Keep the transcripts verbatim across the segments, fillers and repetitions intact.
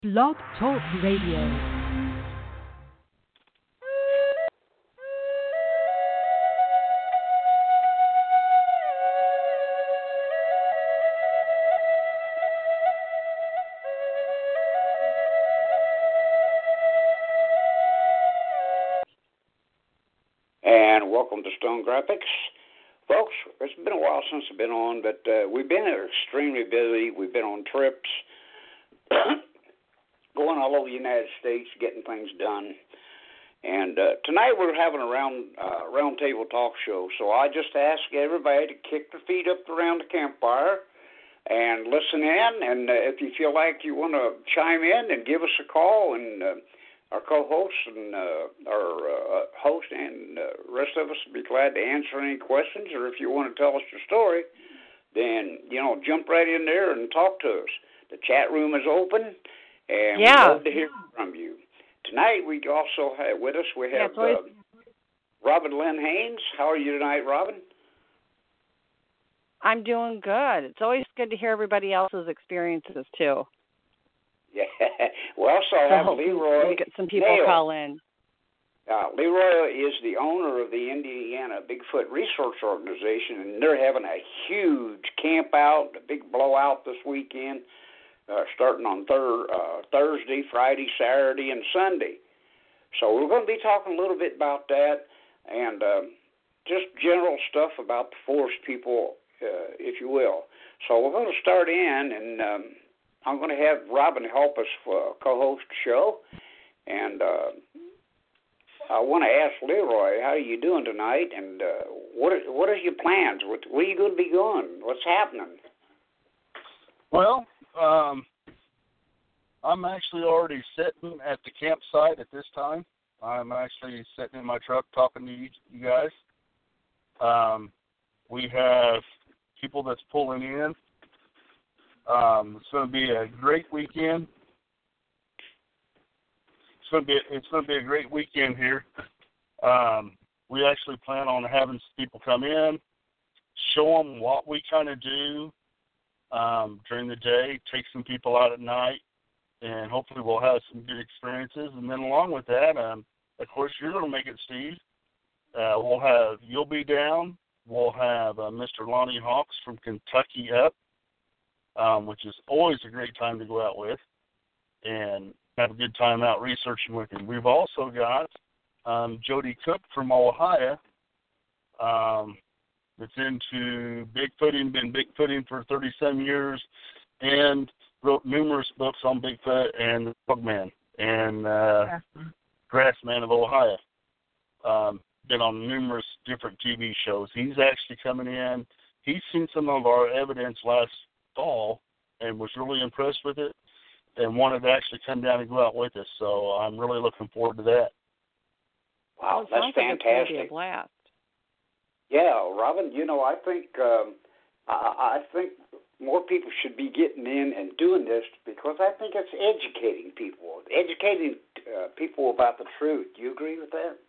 Blog Talk Radio. And welcome to Stone Graphics. Folks, it's been a while since I've been on, but uh, we've been extremely busy. We've been on trips, going all over the United States, getting things done. And uh, tonight we're having a round uh, round table talk show, so I just ask everybody to kick their feet up around the campfire and listen in. And uh, if you feel like you want to chime in, then give us a call, and uh, our co-host and uh, our uh, host and the uh, rest of us will be glad to answer any questions. Or if you want to tell us your story, then, you know, jump right in there and talk to us. The chat room is open, and yeah. we'd love to hear from you. Tonight we also have with us, we have yeah, always... uh, Robin Lynn Haynes. How are you tonight, Robin? I'm doing good. It's always good to hear everybody else's experiences, too. Yeah, we also have so, Leroy. Get some people Nail. call in. Uh, Leroy is the owner of the Indiana Bigfoot Research Organization, and they're having a huge camp out, a big blowout this weekend, uh, starting on thir- uh, Thursday, Friday, Saturday, and Sunday. So we're going to be talking a little bit about that and uh, just general stuff about the forest people, uh, if you will. So we're going to start in, and um, I'm going to have Robin help us uh, co-host the show. And uh, I want to ask Leroy, how are you doing tonight? And uh, what are, what are your plans? What, where are you going to be going? What's happening? Well, um, I'm actually already sitting at the campsite at this time. I'm actually sitting in my truck talking to you, you guys. Um, we have people that's pulling in. Um, it's going to be a great weekend. It's going to be it's going to be a great weekend here. Um, we actually plan on having some people come in, show them what we kind of do um, during the day, take some people out at night, and hopefully we'll have some good experiences. And then along with that, um, of course, you're going to make it, Steve. Uh, we'll have you'll be down. We'll have uh, Mister Lonnie Hawks from Kentucky up. Um, which is always a great time to go out with and have a good time out researching with him. We've also got um, Jody Cook from Ohio um, that's into Bigfooting, been Bigfooting for thirty-seven years, and wrote numerous books on Bigfoot and the Frogman and uh, Grassman of Ohio. Um, been on numerous different T V shows. He's actually coming in. He's seen some of our evidence last fall and was really impressed with it and wanted to actually come down and go out with us. So I'm really looking forward to that. Wow, well, that's fantastic. Like it's gonna be a blast. Yeah, Robin, you know, I think um, I, I think more people should be getting in and doing this because I think it's educating people, educating uh, people about the truth. Do you agree with that?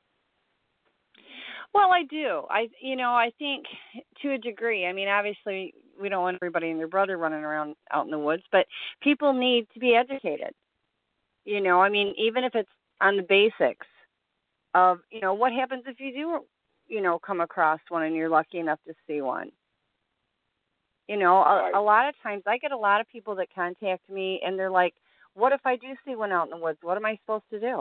Well, I do. I, you know, I think to a degree. I mean, obviously, we don't want everybody and their brother running around out in the woods, but people need to be educated. You know, I mean, even if it's on the basics of, you know, what happens if you do, you know, come across one and you're lucky enough to see one. You know, a, a lot of times I get a lot of people that contact me and they're like, what if I do see one out in the woods? What am I supposed to do?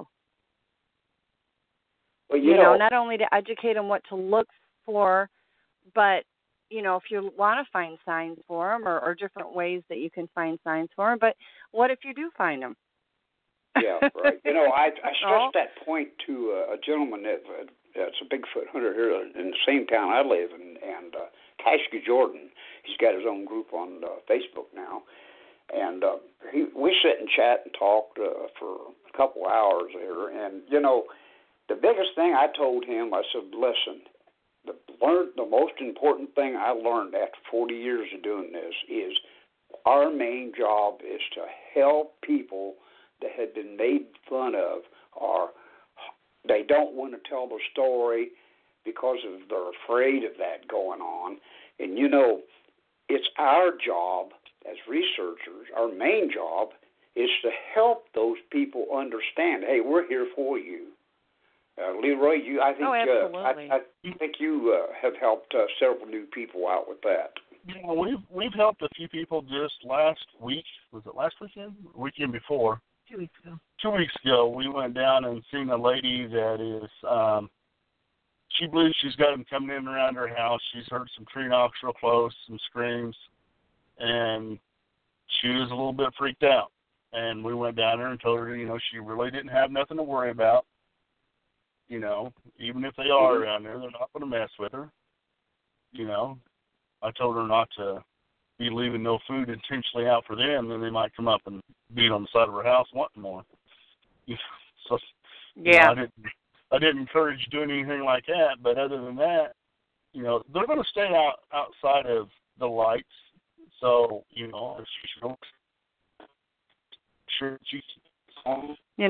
Well, you, you know, know, not only to educate them what to look for, but, you know, if you want to find signs for them or, or different ways that you can find signs for them, but what if you do find them? Yeah, right. You know, I, I stressed that point to uh, a gentleman that, uh, that's a Bigfoot hunter here in the same town I live in, and uh, Kashka Jordan. He's got his own group on uh, Facebook now. And uh, he, we sit and chat and talked uh, for a couple hours there, and, you know, the biggest thing I told him, I said, listen, the, learn, the most important thing I learned after forty years of doing this is our main job is to help people that have been made fun of or they don't want to tell the story because of they're afraid of that going on. And, you know, it's our job as researchers, our main job is to help those people understand, hey, we're here for you. Uh, Leroy, you, I think, oh, absolutely. Uh, I, I think you uh, have helped uh, several new people out with that. Yeah, we've we've helped a few people just last week. Was it last weekend? Weekend before? Two weeks ago. Two weeks ago, we went down and seen a lady that is. Um, she believes she's got them coming in around her house. She's heard some tree knocks real close, some screams, and she was a little bit freaked out. And we went down there and told her, you know, she really didn't have nothing to worry about. You know, even if they are around there, they're not going to mess with her. You know, I told her not to be leaving no food intentionally out for them, then they might come up and beat on the side of her house wanting more. You know, so, yeah. You know, I didn't, I didn't encourage doing anything like that, but other than that, you know, they're going to stay out outside of the lights. So, you know, if she's going to sure she's home, yeah.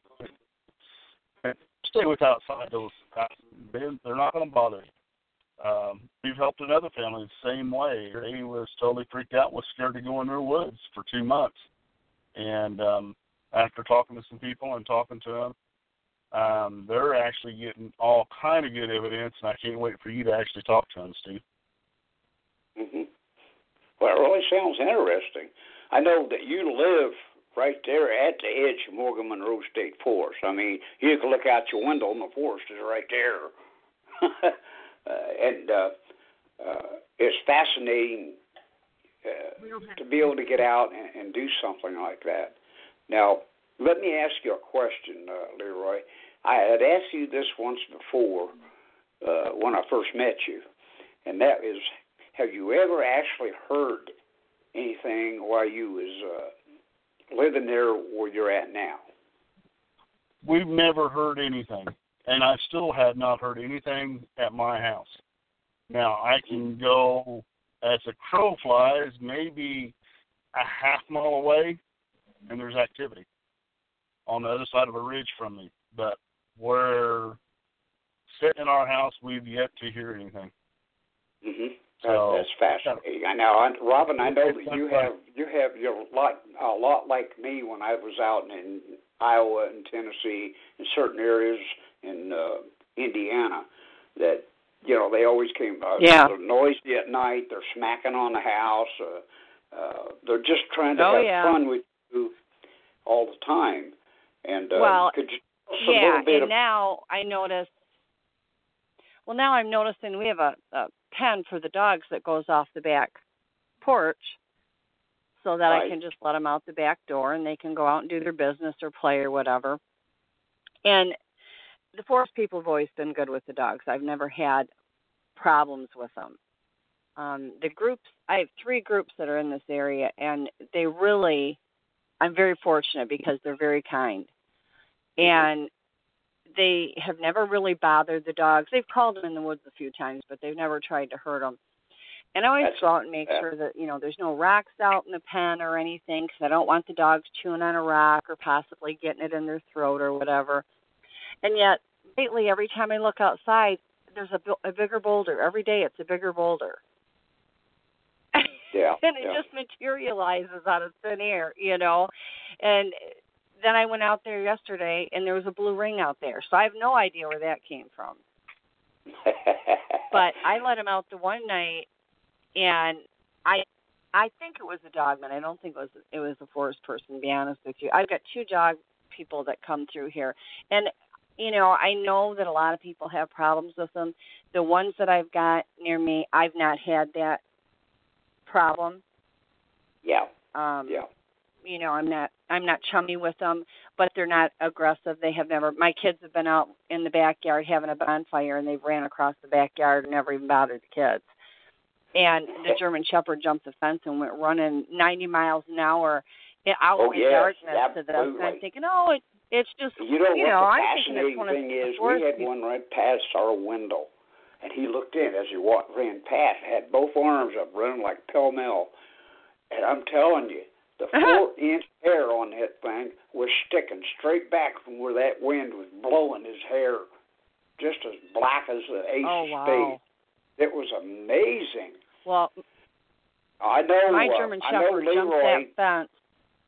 Stay with outside those houses. They're not going to bother you. Um, we've helped another family the same way. They was totally freaked out, was scared to go in their woods for two months. And um, after talking to some people and talking to them, um, they're actually getting all kind of good evidence, and I can't wait for you to actually talk to them, Steve. Mm-hmm. Well, it really sounds interesting. I know that you live right there at the edge of Morgan Monroe State Forest. I mean, you can look out your window and the forest is right there. uh, and uh, uh, it's fascinating uh, to be able to get out and, and do something like that. Now, let me ask you a question, uh, Leroy. I had asked you this once before uh, when I first met you, and that is, have you ever actually heard anything while you was uh, living there where you're at now? We've never heard anything, and I still have not heard anything at my house. Now, I can go as a crow flies maybe a half mile away, and there's activity on the other side of a ridge from me. But we're sitting in our house, we've yet to hear anything. Mm-hmm. So, that's fascinating. I know, I, Robin. I know that you have you have you're like a lot like me when I was out in Iowa and Tennessee, in certain areas in uh, Indiana. That you know they always came. Uh, yeah. They're noisy at night. They're smacking on the house. Uh, uh, they're just trying to oh, have yeah. fun with you all the time. And uh, well, could you tell us yeah, a little bit and of- now I notice. Well, now I'm noticing we have a, a pen for the dogs that goes off the back porch, so that right. I can just let them out the back door and they can go out and do their business or play or whatever. And the forest people have always been good with the dogs. I've never had problems with them. Um, the groups, I have three groups that are in this area, and they really, I'm very fortunate because they're very kind. And they have never really bothered the dogs. They've called them in the woods a few times, but they've never tried to hurt them. And I always That's, go out and make yeah. sure that, you know, there's no rocks out in the pen or anything, because I don't want the dogs chewing on a rock or possibly getting it in their throat or whatever. And yet, lately, every time I look outside, there's a, a bigger boulder. Every day it's a bigger boulder. Yeah. and it yeah. just materializes out of thin air, you know. And then I went out there yesterday, and there was a blue ring out there. So I have no idea where that came from. But I let him out the one night, and I I think it was a dogman. I don't think it was it was a forest person, to be honest with you. I've got two dog people that come through here. And, you know, I know that a lot of people have problems with them. The ones that I've got near me, I've not had that problem. Yeah. Um, yeah. You know, I'm not I'm not chummy with them, but they're not aggressive. They have never. My kids have been out in the backyard having a bonfire, and they've ran across the backyard and never even bothered the kids. And the German Shepherd jumped the fence and went running ninety miles an hour out oh, in the yes, darkness to this. absolutely. And I'm thinking, oh, it, it's just You know you what know, the I'm thinking fascinating it's one of thing the is? forest We had people. one right past our window, and he looked in as he walked, ran past, had both arms up, running like pell-mell. And I'm telling you, the four-inch hair on that thing was sticking straight back from where that wind was blowing his hair, just as black as the ace Oh, of wow. spades. It was amazing. Well, I know. my uh, German I know Shepherd jumped Leroy, that fence.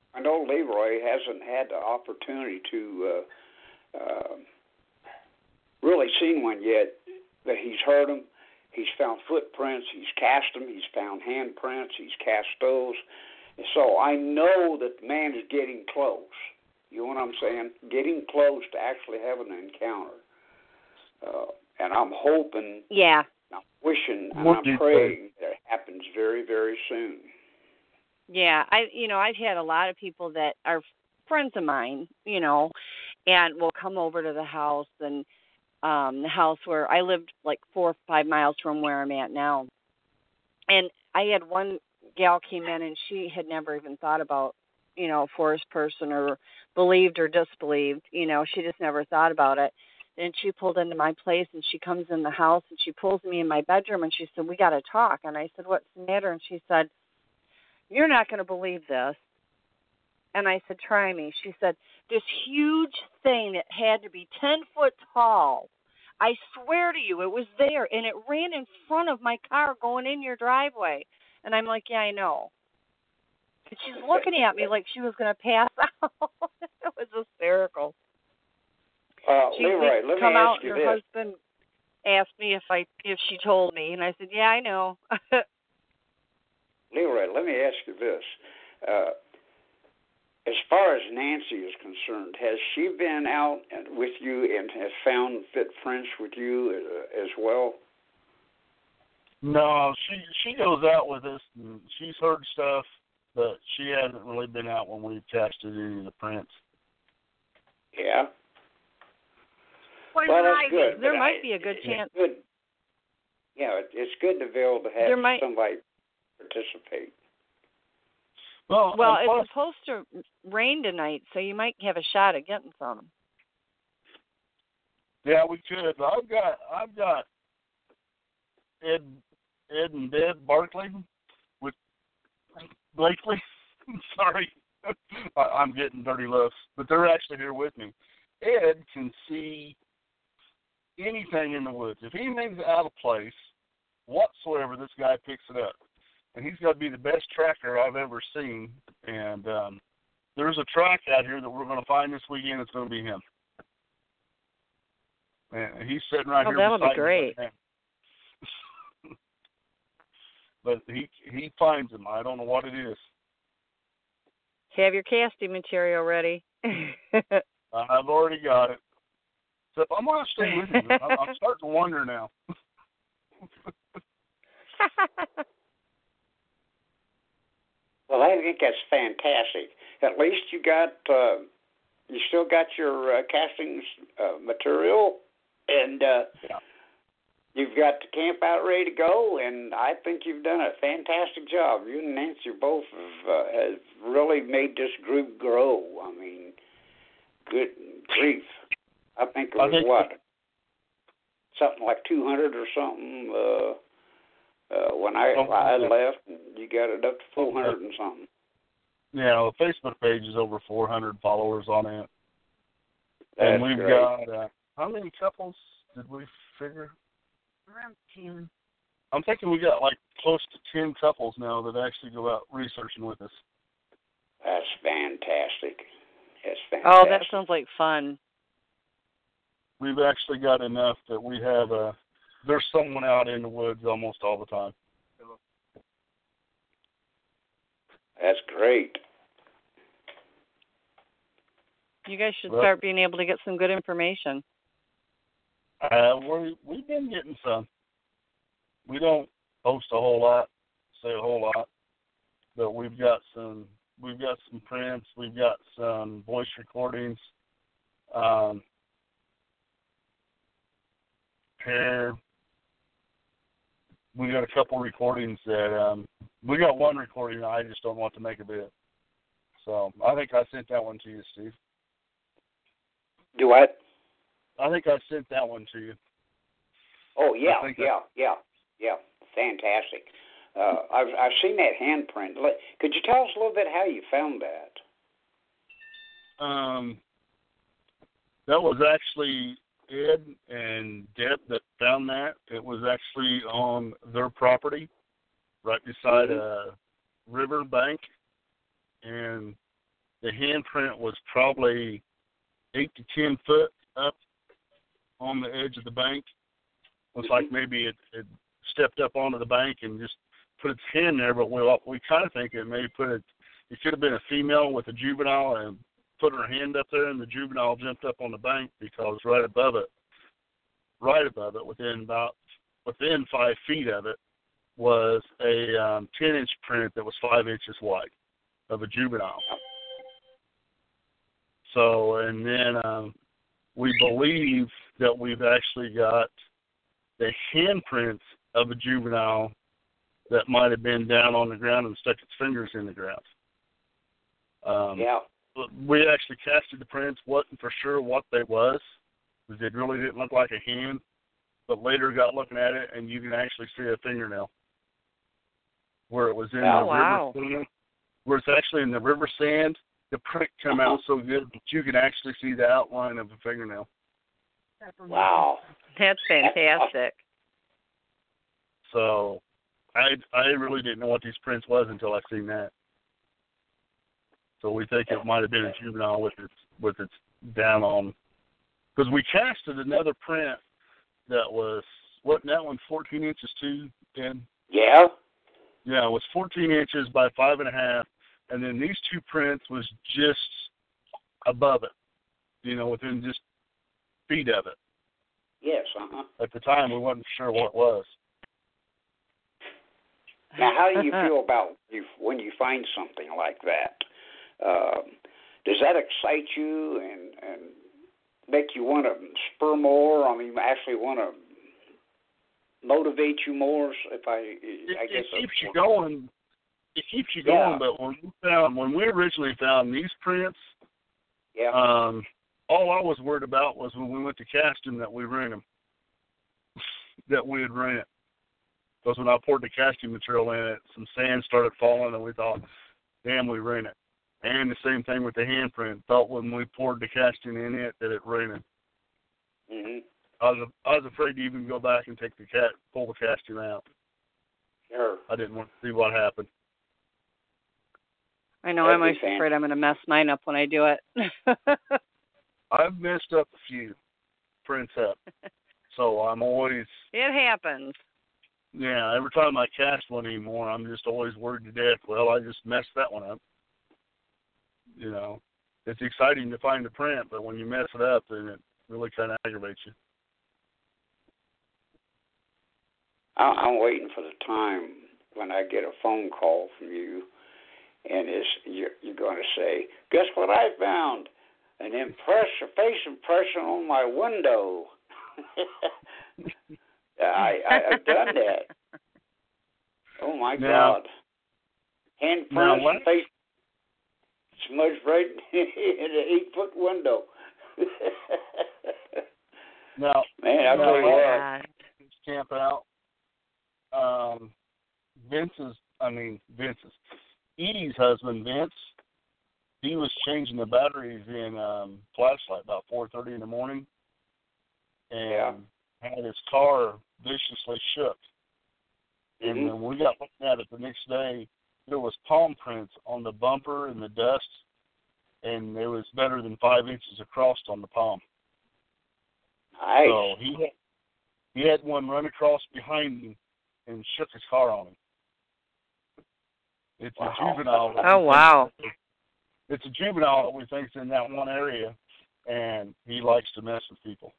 I know Leroy hasn't had the opportunity to uh, uh, really seen one yet, but he's heard them. He's found footprints. He's cast them. He's found handprints. He's cast those. And so I know that the man is getting close. You know what I'm saying? Getting close to actually having an encounter. Uh, and I'm hoping, yeah, I'm wishing, and What I'm do you praying think? that it happens very, very soon. yeah. I, you know, I've had a lot of people that are friends of mine, you know, and will come over to the house and um the house where I lived like four or five miles from where I'm at now. And I had one gal came in and she had never even thought about, you know, forest person or believed or disbelieved, you know, she just never thought about it. And she pulled into my place and she comes in the house and she pulls me in my bedroom and she said, "We got to talk." And I said, "What's the matter?" And she said, "You're not going to believe this." And I said, "Try me." She said, "This huge thing that had to be ten foot tall, I swear to you, it was there, and it ran in front of my car going in your driveway." And I'm like, "Yeah, I know." And she's looking at me like she was going to pass out. It was hysterical. Uh, She Leroy, would let me come out ask you and her this. husband asked me if I if she told me, and I said, "Yeah, I know." Leroy, let me ask you this. Uh, as far as Nancy is concerned, has she been out and with you and has found footprints with you uh, as well? No, she she goes out with us, and she's heard stuff, but she hasn't really been out when we've casted any of the prints. Yeah. Well, Well, that's right. good. There but might I, be a good it's chance. Good. Yeah, it, it's good to be able to have There might- somebody participate. Well, Well, and plus, it's supposed to rain tonight, so you might have a shot at getting some. yeah, we could. But I've got I've got Ed Ed and Deb Barkley with Blakely. Sorry, I, I'm getting dirty looks, but they're actually here with me. Ed can see anything in the woods. If anything's out of place whatsoever, this guy picks it up. And he's got to be the best tracker I've ever seen. And um, there's a track out here that we're going to find this weekend. It's going to be him. And he's sitting right Oh, here that'll be beside me great. right now. But he he finds them. I don't know what it is. Have your casting material ready. I've already got it. So I'm going to stay with you. I'm, I'm starting to wonder now. Well, I think that's fantastic. At least you got, uh, you still got your uh, castings uh, material, and uh, Yeah. you've got the camp out ready to go. And I think you've done a fantastic job. You and Nancy both have, uh, have really made this group grow. I mean, good grief. I think it I was think what, something like two hundred or something. Uh, Uh, when I Oh, I yeah. left, you got it up to four hundred and something. Yeah, the Facebook page is over four hundred followers on it. That's and we've great. got, uh, how many couples did we figure? Around ten. I'm thinking we got like close to ten couples now that actually go out researching with us. That's fantastic. That's fantastic. Oh, that sounds like fun. We've actually got enough that we have a, there's someone out in the woods almost all the time. That's great. You guys should Well- start being able to get some good information. Uh, we we've been getting some. We don't post a whole lot, say a whole lot, but we've got some. We've got some prints. We've got some voice recordings. Um, hair. We got a couple recordings that um, we got one recording that I just don't want to make a bit. So I think I sent that one to you, Steve. Do what? I think I sent that one to you. Oh yeah, I think yeah, yeah, yeah. Fantastic. Uh, I've I've seen that handprint. Let- Could you tell us a little bit how you found that? Um, that was actually Ed and Deb that found that. It was actually on their property, right beside Mhm. a river bank, and the handprint was probably eight to ten foot up on the edge of the bank. Looks mm-hmm. like maybe it, it stepped up onto the bank and just put its hand there, but we we kind of think it may put it, it could have been a female with a juvenile and put her hand up there, and the juvenile jumped up on the bank because right above it, right above it, within about, within five feet of it, was a um, ten-inch print that was five inches wide of a juvenile. So, and then um, we believe that we've actually got the handprints of a juvenile that might have been down on the ground and stuck its fingers in the ground. Um, yeah. We actually casted the prints, wasn't for sure what they was, because it really didn't look like a hand, but later got looking at it, and you can actually see a fingernail where it was in oh, the wow. river sand, where it's actually in the river sand. The print come out so good that you can actually see the outline of a fingernail. Wow. That's fantastic. So I I really didn't know what these prints was until I seen that. So we think it might have been a juvenile with its with its down on, because we casted another print that was, wasn't that one fourteen inches too, Ben? Yeah. Yeah, it was fourteen inches by five and a half, and then these two prints was just above it, you know, within just feet of it. Yes, uh-huh. At the time, we wasn't sure what it was. Now, how do you feel about you when you find something like that? Um, does that excite you and, and make you want to spur more? I mean, actually want to motivate you more? If I, it, I guess it keeps you going. It keeps you going. Yeah. But when we found, when we originally found these prints, yeah. um, all I was worried about was when we went to cast them that we ran them, that we had ran it. Because when I poured the casting material in it, some sand started falling, and we thought, damn, we ran it. And the same thing with the handprint. Thought when we poured the casting in it that it ran it. Mm-hmm. I was I was afraid to even go back and take the cat pull the casting out. Sure. I didn't want to see what happened. I know. I'm always afraid I'm going to mess mine up when I do it. I've messed up a few prints up, so I'm always. It happens. Yeah, every time I cast one anymore, I'm just always worried to death. Well, I just messed that one up. You know, it's exciting to find the print, but when you mess it up, then it really kind of aggravates you. I'm waiting for the time when I get a phone call from you, and it's, you're, you're going to say, guess what I found? An impress, a face impression on my window. I, I, I've done that. Oh, my now, God. Hand now prints and face smudged right in an eight-foot window. now, Man, I tell you what. Camp out. Um, Vince's, I mean, Vince's, Edie's husband, Vince, he was changing the batteries in um, flashlight about four thirty in the morning, and yeah. had his car viciously shook. And mm-hmm. when we got looking at it the next day, there was palm prints on the bumper and the dust, and it was better than five inches across on the palm. Nice. So he had, he had one run across behind him and shook his car on him. It's wow. a juvenile. Oh, wow. It's a juvenile that we think's in that one area, and he likes to mess with people.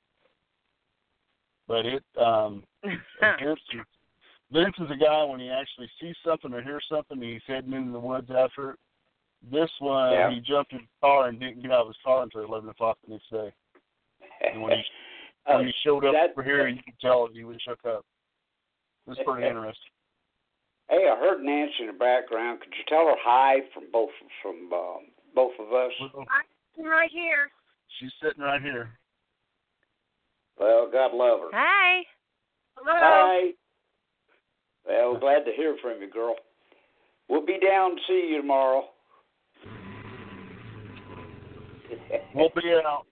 But it, um, Vince, Vince is a guy, when he actually sees something or hears something, he's heading into the woods after it. This one, yeah. he jumped in his car and didn't get out of his car until eleven o'clock the next day. And when he, uh, when he showed up that, over here, you could tell he was shook up. It was pretty interesting. Hey, I heard Nancy in the background. Could you tell her hi from both from uh, both of us? I'm right here. She's sitting right here. Well, God love her. Hi. Hello. Hi. Well, glad to hear from you, girl. We'll be down to see you tomorrow. We'll be out.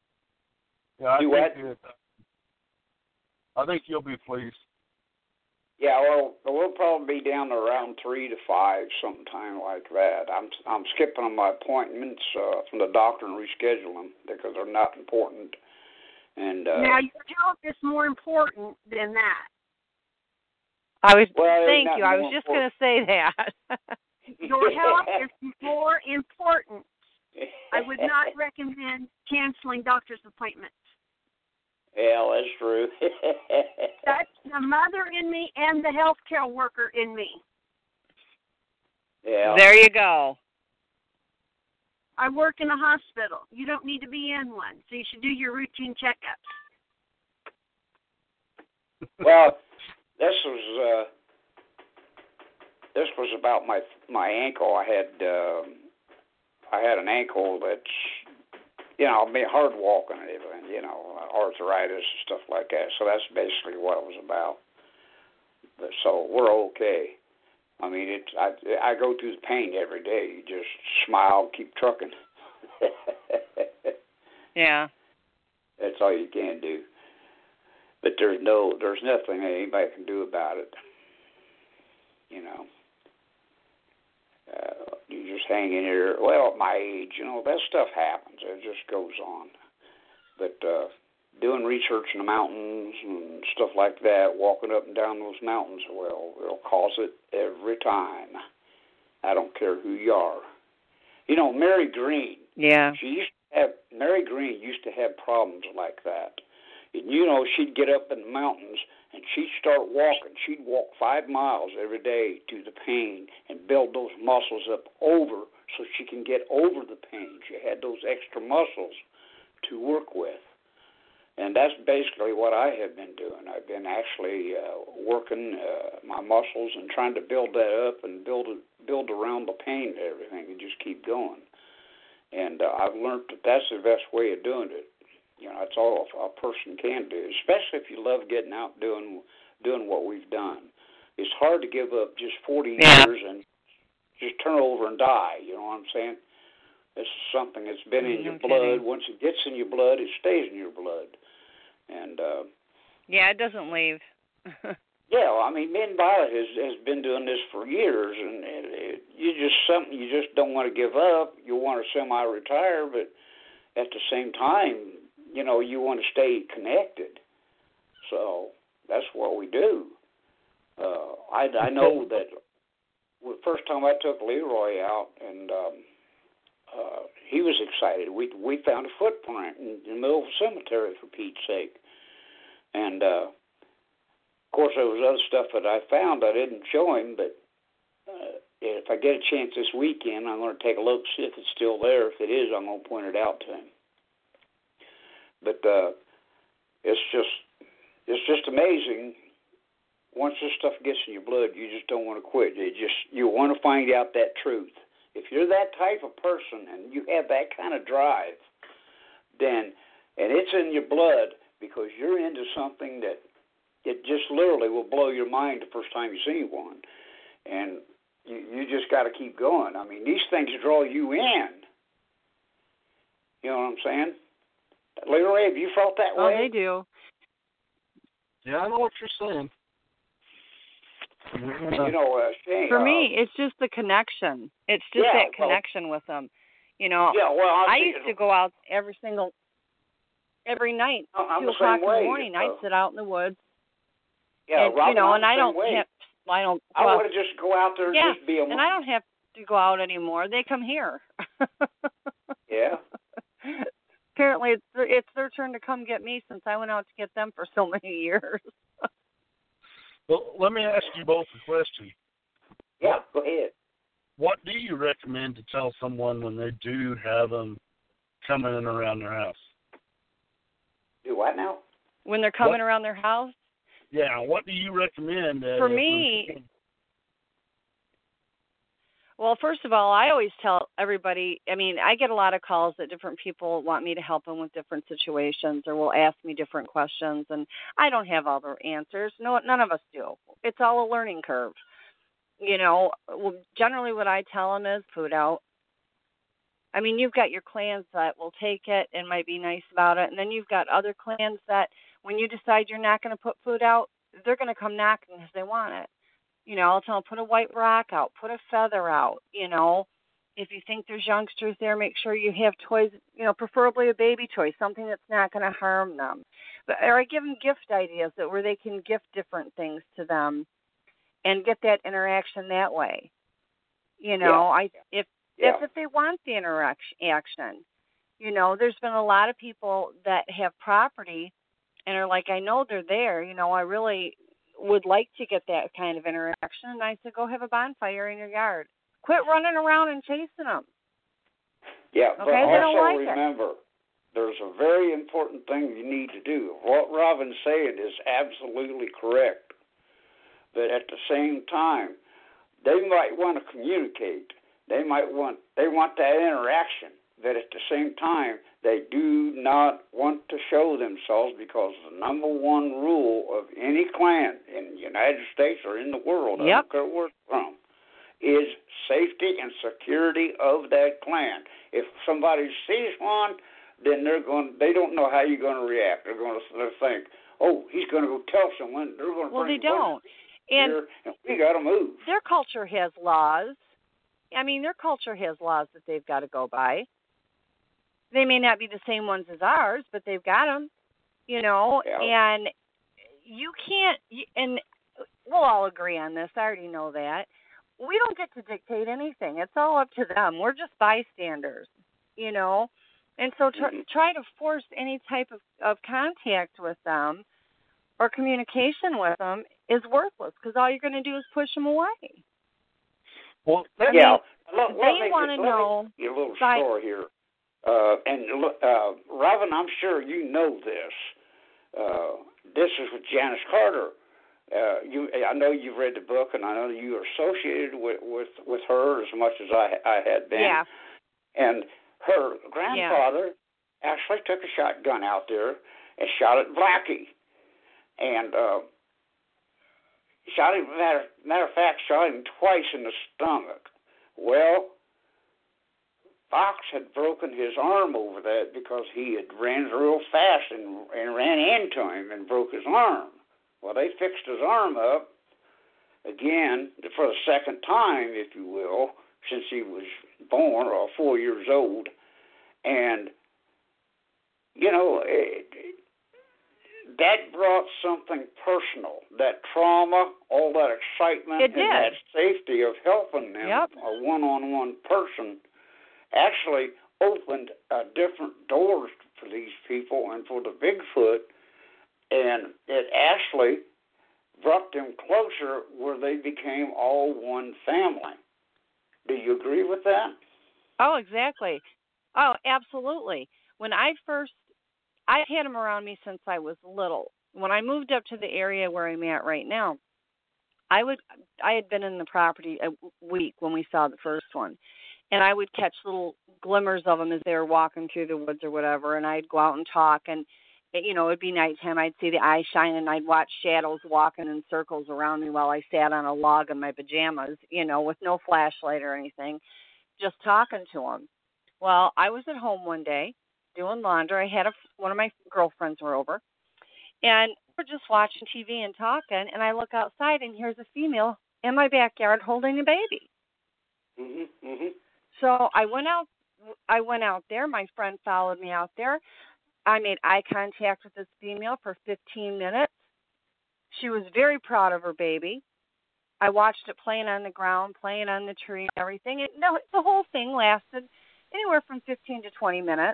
Yeah, I Do think what? it, I think you'll be pleased. Yeah, well, we'll probably be down to around three to five, sometime like that. I'm I'm skipping on my appointments uh, from the doctor and rescheduling them because they're not important. And uh, now your health is more important than that. I was well, thank not you. I was more just going to say that. Your health is more important. I would not recommend canceling doctor's appointments. Yeah, that's true. That's the mother in me and the healthcare worker in me. Yeah. There you go. I work in a hospital. You don't need to be in one, so you should do your routine checkups. Well, this was uh, this was about my my ankle. I had uh, I had an ankle that's, you know, I mean, hard walking and everything, you know, arthritis and stuff like that. So that's basically what it was about. But, so we're okay. I mean, it. I I go through the pain every day. You just smile, keep trucking. Yeah. That's all you can do. But there's no, there's nothing anybody can do about it. You know. Uh, you just hang in here. Well, at my age, you know, that stuff happens. It just goes on. But uh, doing research in the mountains and stuff like that, walking up and down those mountains, well, it'll cause it every time. I don't care who you are. You know, Mary Green. Yeah. She used to have Mary Green used to have problems like that. And, you know, she'd get up in the mountains and she'd start walking. She'd walk five miles every day to the pain and build those muscles up over so she can get over the pain. She had those extra muscles to work with. And that's basically what I have been doing. I've been actually uh, working uh, my muscles and trying to build that up and build it, build around the pain and everything and just keep going. And uh, I've learned that that's the best way of doing it. You know, that's all a person can do, especially if you love getting out doing doing what we've done. It's hard to give up just forty yeah. years and just turn over and die. You know what I'm saying? This is something that's been in No your blood. kidding. Once it gets in your blood, it stays in your blood. And uh, yeah, it doesn't leave. yeah, well, I mean, me and Violet has has been doing this for years, and it, it, you just something you just don't want to give up. You want to semi-retire, but at the same time, you know, you want to stay connected. So that's what we do. Uh, I, I know that the first time I took Leroy out, and um, uh, he was excited. We we found a footprint in, in the middle of a cemetery, for Pete's sake. And, uh, of course, there was other stuff that I found I didn't show him, but uh, if I get a chance this weekend, I'm going to take a look, see if it's still there. If it is, I'm going to point it out to him. But uh, it's just it's just amazing. Once this stuff gets in your blood, you just don't want to quit. You just you want to find out that truth. If you're that type of person and you have that kind of drive, then and it's in your blood because you're into something that it just literally will blow your mind the first time you see one, and you you just got to keep going. I mean, these things draw you in. You know what I'm saying? Leroy, have you felt that Oh, way? they do. Yeah, I know what you're saying. You know, uh, Shane, For uh, me, it's just the connection. It's just yeah, that well, connection with them. You know, yeah, well, I'm I thinking- used to go out every single, every night, I'm two the o'clock same in the way, morning. uh, I'd sit out in the woods. Yeah, and, Robin, you know, I'm and the I same don't way. have, I don't. I well, want to just go out there and yeah, just be a. and I don't have to go out anymore. They come here. Yeah. Apparently, it's their, it's their turn to come get me since I went out to get them for so many years. Well, let me ask you both a question. Yeah, go ahead. What do you recommend to tell someone when they do have them coming in around their house? Do what now? When they're coming What? around their house? Yeah, what do you recommend? Uh, For if me, when- well, first of all, I always tell everybody, I mean, I get a lot of calls that different people want me to help them with different situations or will ask me different questions, and I don't have all the answers. No, none of us do. It's all a learning curve. You know, well, generally what I tell them is food out. I mean, you've got your clans that will take it and might be nice about it, and then you've got other clans that when you decide you're not going to put food out, they're going to come knocking because they want it. You know, I'll tell them, put a white rock out, put a feather out, you know. If you think there's youngsters there, make sure you have toys, you know, preferably a baby toy, something that's not going to harm them. But, or I give them gift ideas that where they can gift different things to them and get that interaction that way. You know, yeah. I if, yeah. if if they want the interaction, you know, there's been a lot of people that have property and are like, I know they're there, you know, I really would like to get that kind of interaction. And I said, go have a bonfire in your yard. Quit running around and chasing them. Yeah, okay? but also like remember, it. there's a very important thing you need to do. What Robin's saying is absolutely correct. But at the same time, they might want to communicate. They might want they want that interaction. But at the same time, they do not want to show themselves because the number one rule of any clan in the United States or in the world, yep. I don't care where it's from, is safety and security of that clan. If somebody sees one, then they're going. They don't know how you're going to react. They're going to think, "Oh, he's going to go tell someone." They're going to well, bring they don't. And, here, and we got to move. Their culture has laws. I mean, their culture has laws that they've got to go by. They may not be the same ones as ours, but they've got them. You know, yeah. and you can't. And we'll all agree on this. I already know that. We don't get to dictate anything. It's all up to them. We're just bystanders, you know. And so tr- try to force any type of, of contact with them or communication with them is worthless because all you're going to do is push them away. Well, let yeah. Me, let, they want to know. Me, a little by, story here. Uh, and uh, Robin, I'm sure you know this. Uh, this is with Janice Carter. Uh, you, I know you've read the book, and I know you are associated with, with, with her as much as I, I had been. Yeah. And her grandfather yeah. actually took a shotgun out there and shot at Blackie. And uh, shot him, matter, matter of fact, shot him twice in the stomach. Well, Fox had broken his arm over that because he had ran real fast and, and ran into him and broke his arm. Well, they fixed his arm up again for the second time, if you will, since he was born or four years old. And, you know, it, that brought something personal. That trauma, all that excitement, it did. and that safety of helping them, yep. a one-on-one person, actually opened uh, different doors for these people and for the Bigfoot. And it actually brought them closer where they became all one family. Do you agree with that? Oh, exactly. Oh, absolutely. When I first, I've had them around me since I was little. When I moved up to the area where I'm at right now, I would, I had been in the property a week when we saw the first one. And I would catch little glimmers of them as they were walking through the woods or whatever, and I'd go out and talk, and you know, it'd be nighttime. I'd see the eyes shine, and I'd watch shadows walking in circles around me while I sat on a log in my pajamas, you know, with no flashlight or anything, just talking to them. Well, I was at home one day doing laundry. I had a, one of my girlfriends were over, and we're just watching T V and talking, and I look outside, and here's a female in my backyard holding a baby. Mm-hmm, mm-hmm. So I went out. I went out there. My friend followed me out there. I made eye contact with this female for fifteen minutes. She was very proud of her baby. I watched it playing on the ground, playing on the tree, and everything. It, no, the whole thing lasted anywhere from fifteen to twenty minutes.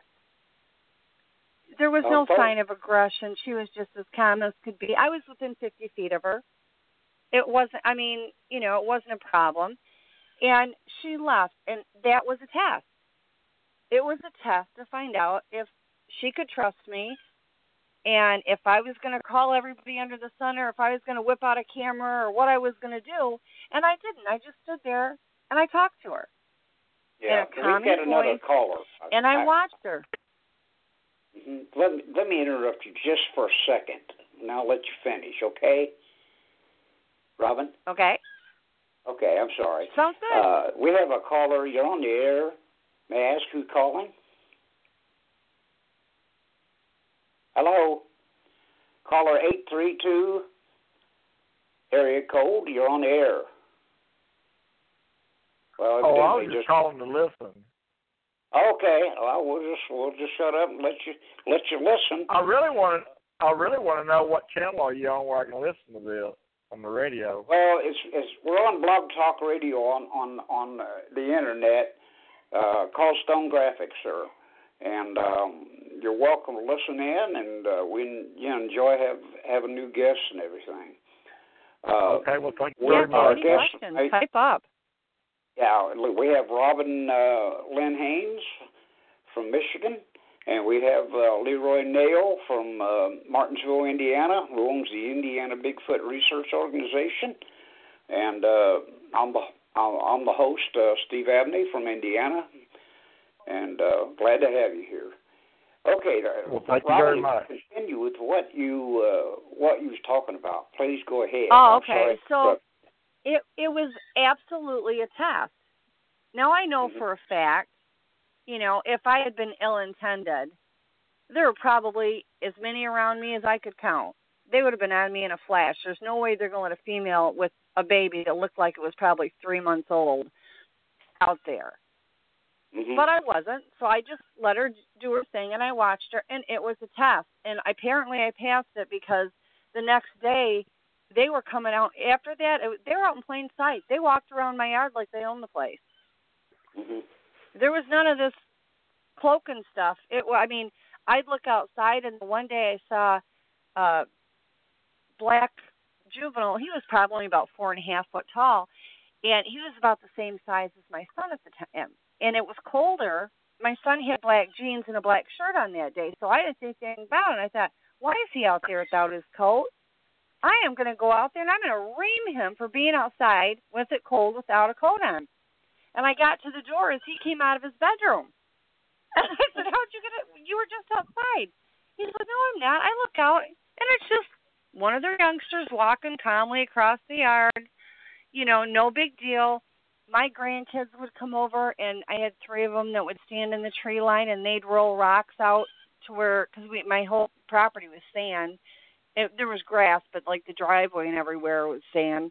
There was no okay. sign of aggression. She was just as calm as could be. I was within fifty feet of her. It wasn't, I mean, you know, it wasn't a problem. And she left, and that was a test. It was a test to find out if she could trust me, and if I was going to call everybody under the sun, or if I was going to whip out a camera, or what I was going to do. And I didn't. I just stood there, and I talked to her. Yeah, in a calming we've got another voice, caller. And I, I watched her. Mm-hmm. Let me, let me interrupt you just for a second, and I'll let you finish, okay? Robin? Okay. Okay, I'm sorry. Sounds good. Uh, we have a caller. You're on the air. May I ask who's calling? Hello? Caller eight three two, area code. You're on the air. Well, oh, I was just, just calling to listen. Okay, well, we'll just we'll just shut up and let you let you listen. I really want to I really want to know what channel are you on where I can listen to this on the radio. Well, it's it's we're on Blog Talk Radio on on on uh, the internet, uh, called Stone Graphics, sir, and um, you're welcome to listen in, and uh, we you know, enjoy have having new guests and everything. Uh, okay, well, thank you Yeah, very much. any questions? I, Type up. Yeah, we have Robin uh, Lynn Haynes from Michigan, and we have uh, Leroy Nail from uh, Martinsville, Indiana, who owns the Indiana Bigfoot Research Organization. And uh, I'm the I'm the host, uh, Steve Abney from Indiana, and uh, glad to have you here. Okay, well, thank you Robin, very much. Continue with what you uh, what you was talking about. Please go ahead. Oh, I'm okay. sorry. So it it was absolutely a test. Now I know Mm-hmm. for a fact, you know, if I had been ill-intended, there were probably as many around me as I could count. They would have been on me in a flash. There's no way they're going to let a female with a baby that looked like it was probably three months old out there. Mm-hmm. But I wasn't, so I just let her do her thing, and I watched her, and it was a test. And apparently I passed it because the next day they were coming out. After that, it, they were out in plain sight. They walked around my yard like they owned the place. Mm-hmm. There was none of this cloaking stuff. It, I mean, I'd look outside, and one day I saw a black juvenile. He was probably about four and a half foot tall, and he was about the same size as my son at the time. And it was colder. My son had black jeans and a black shirt on that day, so I didn't think anything about it. And I thought, why is he out there without his coat? I am going to go out there, and I'm going to ream him for being outside with it cold without a coat on. And I got to the door as he came out of his bedroom. And I said, how'd you get it? You were just outside. He said, no, I'm not. I look out, and it's just one of their youngsters walking calmly across the yard. You know, no big deal. My grandkids would come over, and I had three of them that would stand in the tree line, and they'd roll rocks out to where, because we, my whole property was sand. It, there was grass, but like the driveway and everywhere was sand.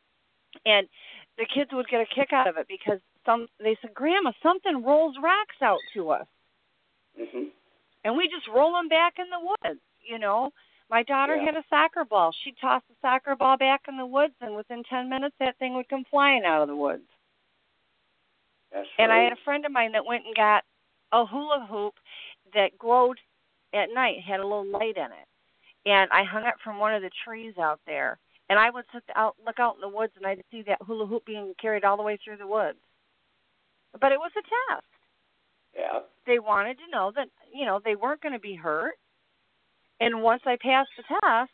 And the kids would get a kick out of it because some they said, Grandma, something rolls rocks out to us. Mm-hmm. And we just roll them back in the woods, you know. My daughter Yeah. had a soccer ball. She'd toss the soccer ball back in the woods, and within ten minutes, that thing would come flying out of the woods. That's and true. I had a friend of mine that went and got a hula hoop that glowed at night, had a little light in it. And I hung it from one of the trees out there. And I would sit out, look out in the woods, and I'd see that hula hoop being carried all the way through the woods. But it was a test. Yeah. They wanted to know that, you know, they weren't going to be hurt. And once I passed the test,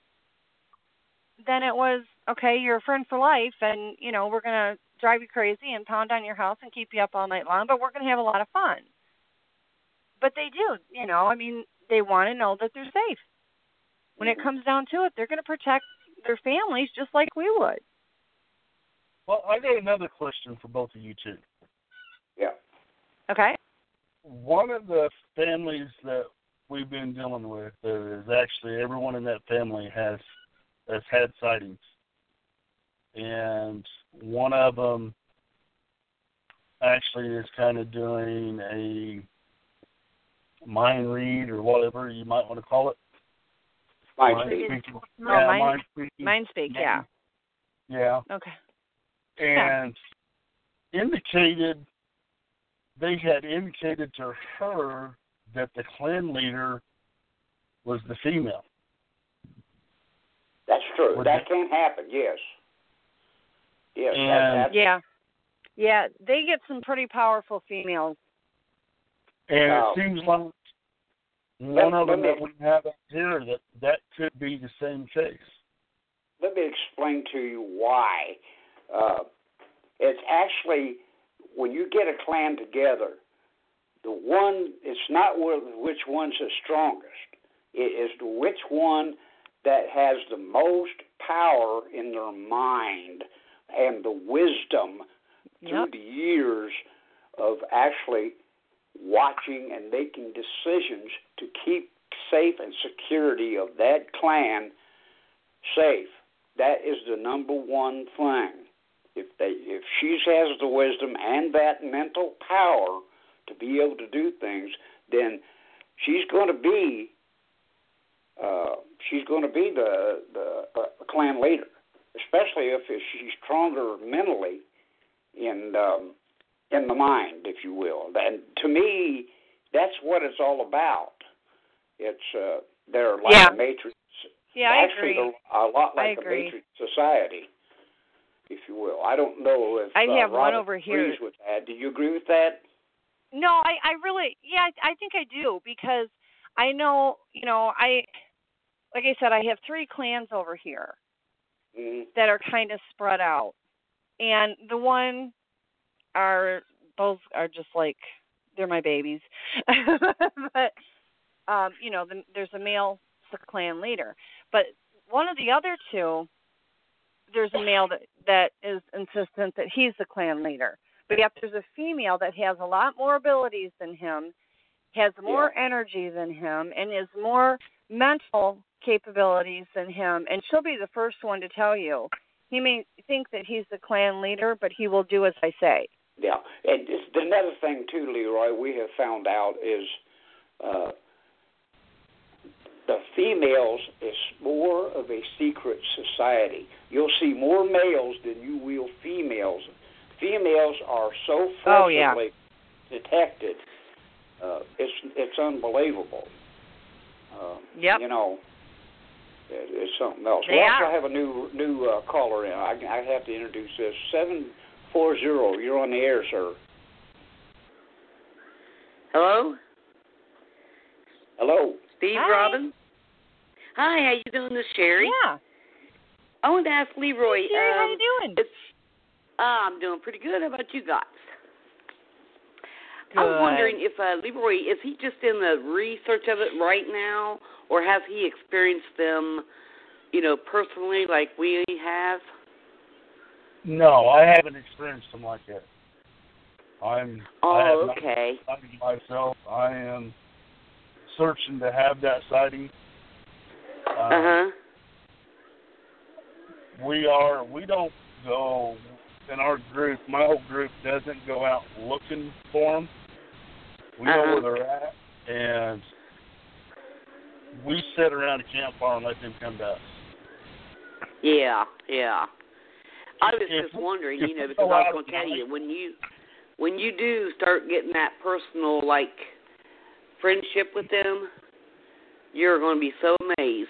then it was, okay, you're a friend for life, and, you know, we're going to drive you crazy and pound on your house and keep you up all night long, but we're going to have a lot of fun. But they do, you know, I mean, they want to know that they're safe. When it comes down to it, they're going to protect their families just like we would. Well, I got another question for both of you two. Yeah. Okay. One of the families that we've been dealing with is actually everyone in that family has has had sightings, and one of them actually is kind of doing a mind read or whatever you might want to call it. Mind Mind speak. speaking. Oh, Yeah, mind- mind speaking. Mind speak, yeah. Yeah. Okay. And indicated, they had indicated to her that the clan leader was the female. That's true. Was that it- can happen, yes. Yes, And- that, that's, Yeah. Yeah, they get some pretty powerful females. And Wow. it seems like one Let- of them let that me- we have out here, that that could be the same case. let me explain to you why. Uh, it's actually, when you get a clan together, the one, it's not which one's the strongest. It is the which one that has the most power in their mind and the wisdom through Yep. the years of actually watching and making decisions to keep safe and security of that clan safe. that is the number one thing. If they, if she has the wisdom and that mental power to be able to do things, then she's going to be, uh, she's going to be the the uh, clan leader, especially if she's stronger mentally in um, in the mind, if you will. And to me, that's what it's all about. It's uh, they're like yeah. a matrix. Yeah, I Actually, agree. a, a lot like I a agree. matrix society, if you will. I don't know if I uh, have Robert one over here. agrees with that. Do you agree with that? No, I, I really, yeah, I, I think I do because I know, you know, I, like I said, I have three clans over here Mm-hmm. that are kind of spread out, and the one are those are just like they're my babies, but um, you know, the, there's a male clan leader, but one of the other two, there's a male that that is insistent that he's the clan leader. But yet there's a female that has a lot more abilities than him, has more Yeah. energy than him, and is more mental capabilities than him. And she'll be the first one to tell you. He may think that he's the clan leader, but he will do as I say. Yeah. And it's, another thing, too, Leroy, we have found out is uh, the females is more of a secret society. You'll see more males than you will females. Females are so Oh, yeah. forcibly detected. Uh, it's it's unbelievable. Uh, Yep. You know, it, it's something else. They we are. also have a new new uh, caller in. I, I have to introduce this. seven four zero. You're on the air, sir. Hello? Hello. Steve Hi. Robbins? Hi, how you doing? This is Sherry. Yeah. I wanted to ask Leroy. Hey, Sherry, um, how you doing? It's, uh, I'm doing pretty good. How about you guys? Good. I was wondering if uh, Leroy, is he just in the research of it right now, or has he experienced them, you know, personally like we have? No, I haven't experienced them like that. I'm. I have Oh, not okay. sighted myself. I am searching to have that sighting. Um, Uh-huh. We are. We don't go in our group. My whole group doesn't go out looking for them. We know Uh-huh. where they're at, and we sit around a campfire and let them come to us. Yeah, yeah. I was If- just wondering, if you know, we because go I was out going to at tell night- you, when you when you do start getting that personal, like, friendship with them, you're going to be so amazed.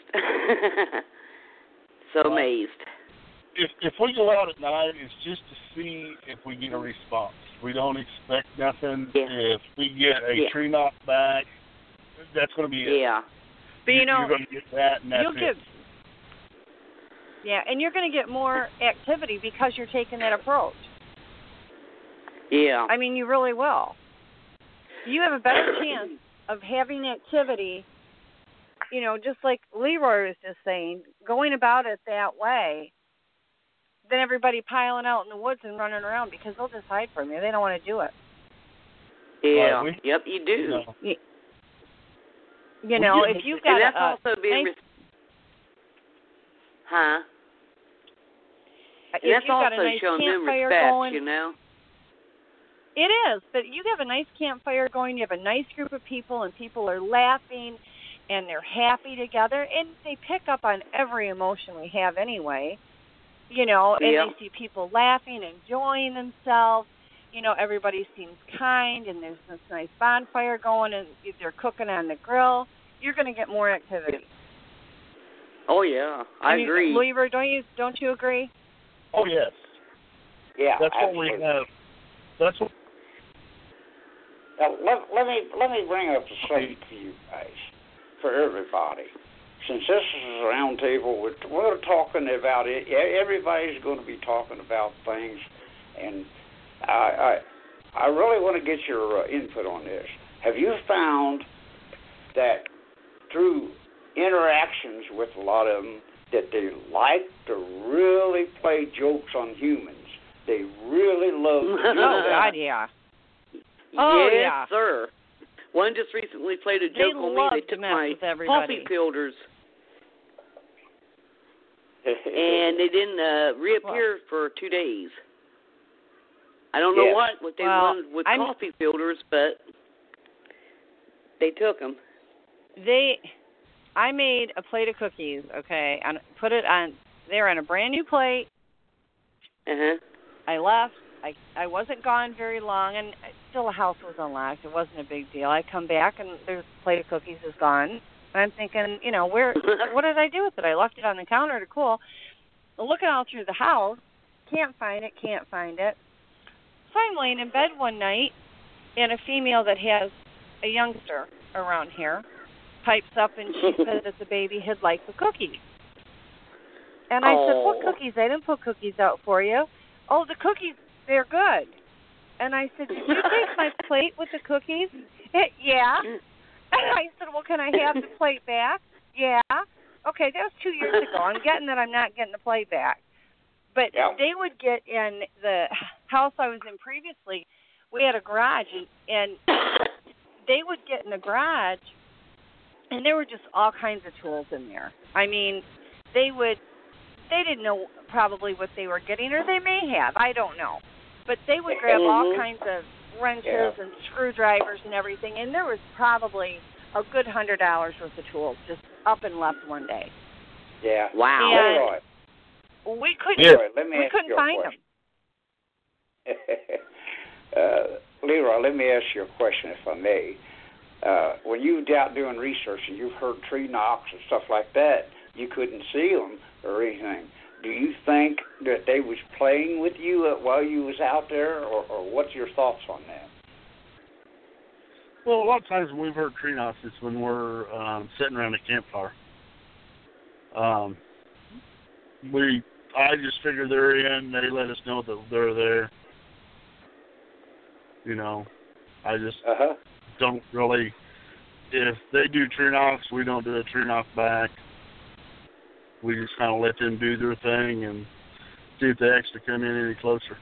so Well, amazed. If if we go out at night, it's just to see if we get a response. We don't expect nothing. Yeah. If we get a Yeah. tree knocked back, that's going to be it. Yeah. But, you know, you're going to get that, and that's you'll it. get, yeah, and you're going to get more activity because you're taking that approach. Yeah. I mean, you really will. You have a better chance of having activity, you know, just like Leroy was just saying, going about it that way, than everybody piling out in the woods and running around because they'll just hide from you. They don't want to do it. Yeah. Right, we- Yep, you do. You know, You, you know, get- if you've got and that's a, a also being... nice, Res- huh? if And that's you've got also a nice showing them campfire respect, going, you know? it is. But you have a nice campfire going. You have a nice group of people, and people are laughing, and they're happy together, and they pick up on every emotion we have anyway. You know, and Yeah. they see people laughing, enjoying themselves. You know, everybody seems kind, and there's this nice bonfire going, and they're cooking on the grill. You're going to get more activity. Oh, yeah. I, I mean, agree. Lever, don't you? Don't you agree? oh yes, Yeah. that's absolutely. what we have. That's what. Now, let, let me let me bring up a subject for you guys, for everybody. Since this is a round table, we're, we're talking about it. Everybody's going to be talking about things, and I I, I really want to get your uh, input on this. Have you found that through interactions with a lot of them that they like to really play jokes on humans? They really love to do Oh, that. God, yeah. Oh, yes, yeah. sir. One just recently played a They joke on me. love They to took mess my with everybody. coffee filters. and they didn't uh, reappear what? for two days. I don't know yes. what what they well, wanted with I'm, coffee filters, but they took them. They, I made a plate of cookies. Okay, and put it on. They're on a brand new plate. Uh huh. I left. I I wasn't gone very long, and still the house was unlocked. It wasn't a big deal. I come back, and there's a plate of cookies is gone. And I'm thinking, you know, where? what did I do with it? I left it on the counter to cool. Looking all through the house, can't find it, can't find it. So I'm laying in bed one night, and a female that has a youngster around here pipes up, and she said that the baby had liked the cookies. And I oh. said, what cookies? I didn't put cookies out for you. Oh, the cookies, they're good. And I said, did you take my plate with the cookies? It, yeah. And I said, well, can I have the plate back? Yeah. Okay, that was two years ago. I'm getting that I'm not getting the plate back. But yeah. they would get in the house I was in previously. We had a garage, and, and they would get in the garage, and there were just all kinds of tools in there. I mean, they would, they didn't know probably what they were getting, or they may have. I don't know. But they would grab mm-hmm. all kinds of wrenches yeah. and screwdrivers and everything, and there was probably a good hundred dollars worth of tools just up and left one day. Yeah. Wow. And we couldn't. Leroy, let me we ask couldn't you a find question. them. uh, Leroy, let me ask you a question, if I may. Uh, when you were out doing research and you've heard tree knocks and stuff like that, you couldn't see them or anything. Do you think that they was playing with you uh, while you was out there, or, or what's your thoughts on that? Well, a lot of times when we've heard tree knocks, it's when we're um, sitting around a campfire. Um, we, I just figure they're in. They let us know that they're there. You know, I just uh-huh. don't really. If they do tree knocks, we don't do a tree knock back. We just kind of let them do their thing and see if they actually come in any closer.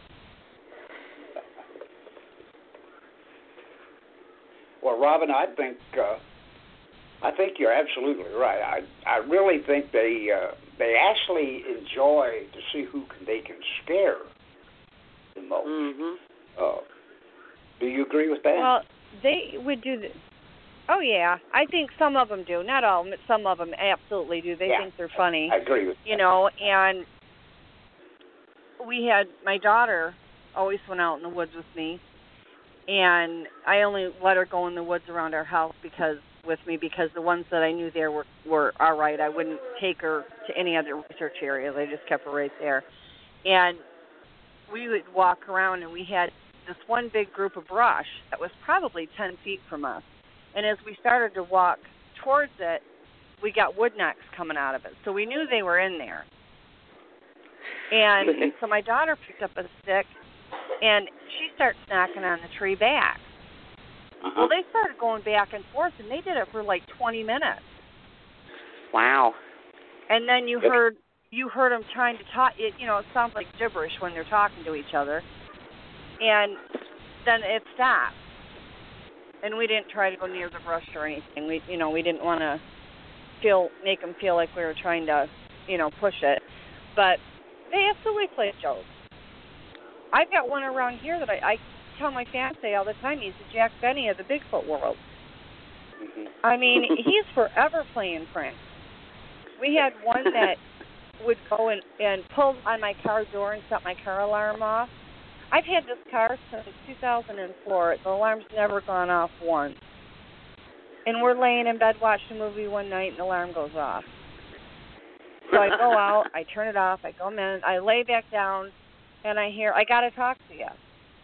Well, Robin, I think uh, I think you're absolutely right. I I really think they uh, they actually enjoy to see who can, they can scare the most. Mm-hmm. Uh, do you agree with that? Well, they would do the. Oh yeah, I think some of them do. Not all, but some of them absolutely do. They yeah, think they're funny. I agree with you that. know, and we had my daughter always went out in the woods with me, and I only let her go in the woods around our house because with me because the ones that I knew there were were all right. I wouldn't take her to any other research areas. I just kept her right there, and we would walk around, and we had this one big group of brush that was probably ten feet from us. And as we started to walk towards it, we got wood knocks coming out of it. So we knew they were in there. And so my daughter picked up a stick, and she starts knocking on the tree back. Uh-huh. Well, they started going back and forth, and they did it for like twenty minutes. Wow. And then you heard you heard them trying to talk. It, you know, it sounds like gibberish when they're talking to each other. And then it stopped. And we didn't try to go near the brush or anything. We, you know, we didn't want to feel make them feel like we were trying to, you know, push it. But they absolutely play jokes. I've got one around here that I, I tell my fiance all the time. He's the Jack Benny of the Bigfoot world. Mm-hmm. I mean, he's forever playing pranks. We had one that would go and, and pull on my car door and set my car alarm off. I've had this car since two thousand four. The alarm's never gone off once. And we're laying in bed watching a movie one night, and the alarm goes off. So I go out, I turn it off, I go in, I lay back down, and I hear, I got to talk to you.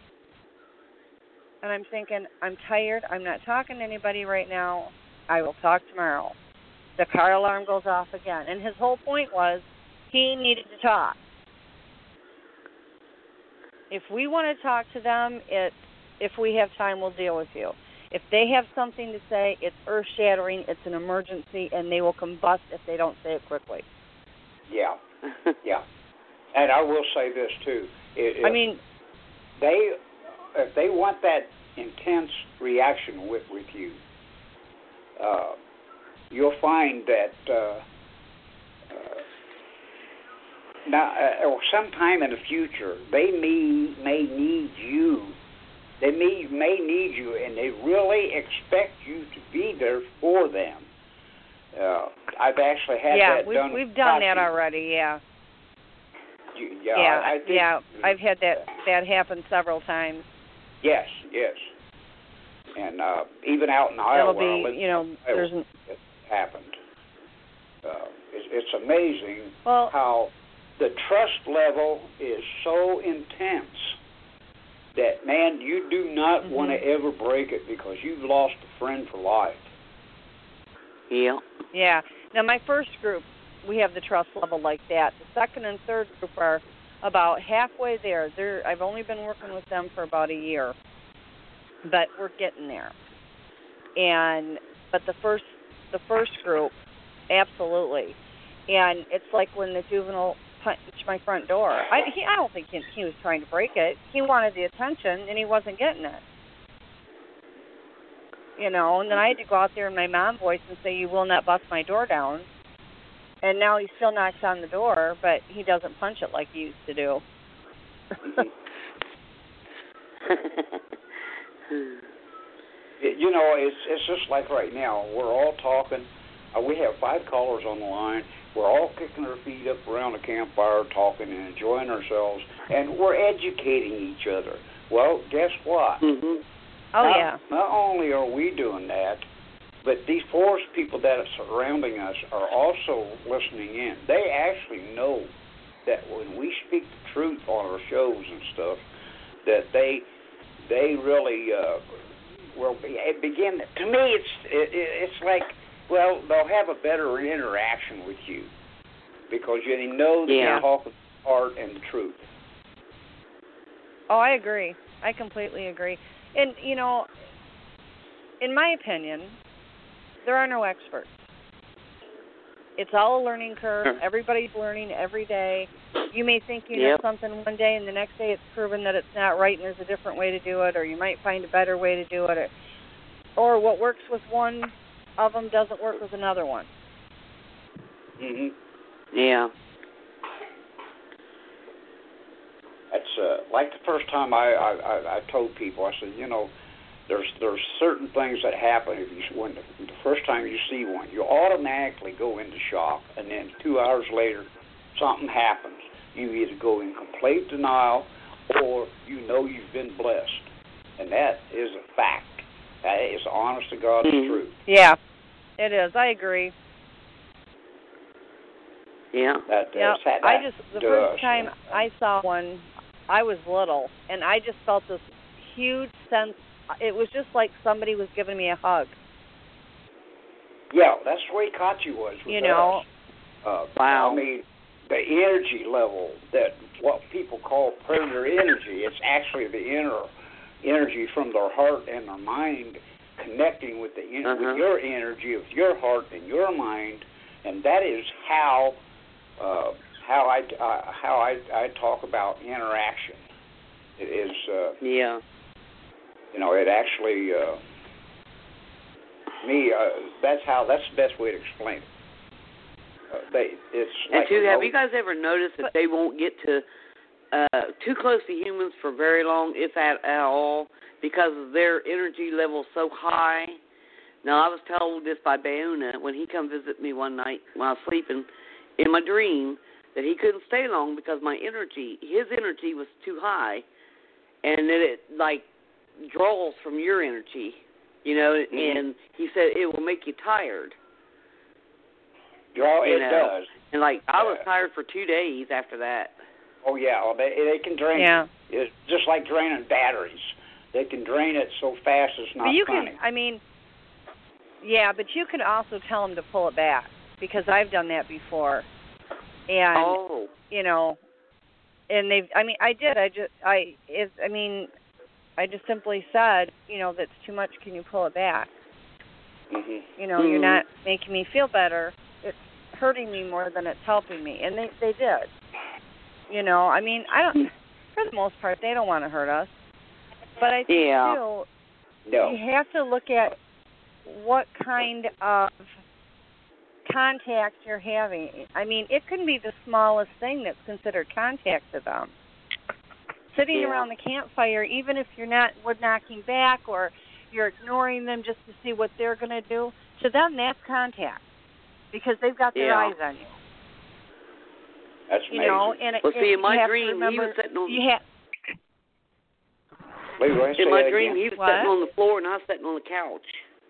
And I'm thinking, I'm tired, I'm not talking to anybody right now, I will talk tomorrow. The car alarm goes off again. And his whole point was, he needed to talk. If we want to talk to them, it's, if we have time, we'll deal with you. If they have something to say, it's earth-shattering, it's an emergency, and they will combust if they don't say it quickly. Yeah, yeah. And I will say this, too. If I mean... They, if they want that intense reaction with, with you, uh, you'll find that uh, uh, now, uh, or sometime in the future, they may may need you. They may may need you, and they really expect you to be there for them. Uh, I've actually had yeah, that we've, done. we've done that you. already. Yeah. You, yeah, yeah, I, I think, yeah. I've had that that happen several times. Yes, yes. And uh, even out in Iowa, It'll be, lived, you know, Iowa, there's an, it happened. Uh, it's, it's amazing well, how the trust level is so intense that, man, you do not mm-hmm. want to ever break it because you've lost a friend for life. Yeah. Yeah. Now, my first group, we have the trust level like that. The second and third group are about halfway there. They're, I've only been working with them for about a year, but we're getting there. And but the first the first group, absolutely. And it's like when the juvenile punched my front door. I he, I don't think he, he was trying to break it. He wanted the attention, and he wasn't getting it. You know, and then I had to go out there in my mom voice and say, "You will not bust my door down." And now he still knocks on the door, but he doesn't punch it like he used to do. You know, it's it's just like right now. We're all talking. Uh, we have five callers on the line. We're all kicking our feet up around the campfire, talking and enjoying ourselves, and we're educating each other. Well, guess what? Mm-hmm. Oh, not, yeah. Not only are we doing that, but these forest people that are surrounding us are also listening in. They actually know that when we speak the truth on our shows and stuff, that they they really uh, will be, it begin. To me, it's it, it's like, well, they'll have a better interaction with you because you know that yeah. you're talking the heart and the truth. Oh, I agree. I completely agree. And, you know, in my opinion, there are no experts. It's all a learning curve. Everybody's learning every day. You may think you yep. know something one day, and the next day it's proven that it's not right and there's a different way to do it, or you might find a better way to do it, or, or what works with one of them doesn't work with another one. Mhm. Yeah. That's uh, like the first time I, I, I, I told people, I said, you know, there's there's certain things that happen if you when the, the first time you see one, you automatically go into shock, and then two hours later, something happens. You either go in complete denial, or you know you've been blessed, and that is a fact. That is honest to God's mm-hmm. truth. Yeah, it is. I agree. Yeah. That, yeah. that, that I just the does. first time I saw one, I was little, and I just felt this huge sense. It was just like somebody was giving me a hug. Yeah, that's the way Kachi was with you know. us. Uh, wow. I mean, the energy level, that what people call predator energy, it's actually the inner energy from their heart and their mind connecting with the uh-huh. with your energy of your heart and your mind, and that is how uh, how I uh, how I, I talk about interaction. It is uh, yeah. You know, it actually uh, me. Uh, that's how. That's the best way to explain it. Uh, they, it's and like too, have remote. you guys ever noticed that they won't get to uh, too close to humans for very long, if at, at all, because their energy level is so high? Now, I was told this by Bayuna when he come visit me one night when I was sleeping in my dream that he couldn't stay long because my energy, his energy was too high, and that it, like, draws from your energy, you know, mm-hmm. and he said it will make you tired. Oh, you it know? does. And, like, yeah. I was tired for two days after that. Oh, yeah. Well, they, they can drain yeah. it. It's just like draining batteries. They can drain it so fast it's not but you funny. can, I mean, yeah, but you can also tell them to pull it back, because I've done that before. And, oh. you know, and they've, I mean, I did. I just, I, if, I mean, I just simply said, you know, that's too much. Can you pull it back? Mm-hmm. You know, mm-hmm. you're not making me feel better. It's hurting me more than it's helping me. And they, they did. You know, I mean, I don't, for the most part, they don't want to hurt us. But I think, yeah. too, no. you have to look at what kind of contact you're having. I mean, it can be the smallest thing that's considered contact to them. Sitting yeah. around the campfire, even if you're not wood knocking back or you're ignoring them just to see what they're going to do, to them that's contact because they've got their yeah. eyes on you. That's you amazing. know, and well, it, see, in my you have dream, to remember, he was sitting on. You have, Leroy, say in my that dream, again. he was What? sitting on the floor, and I was sitting on the couch.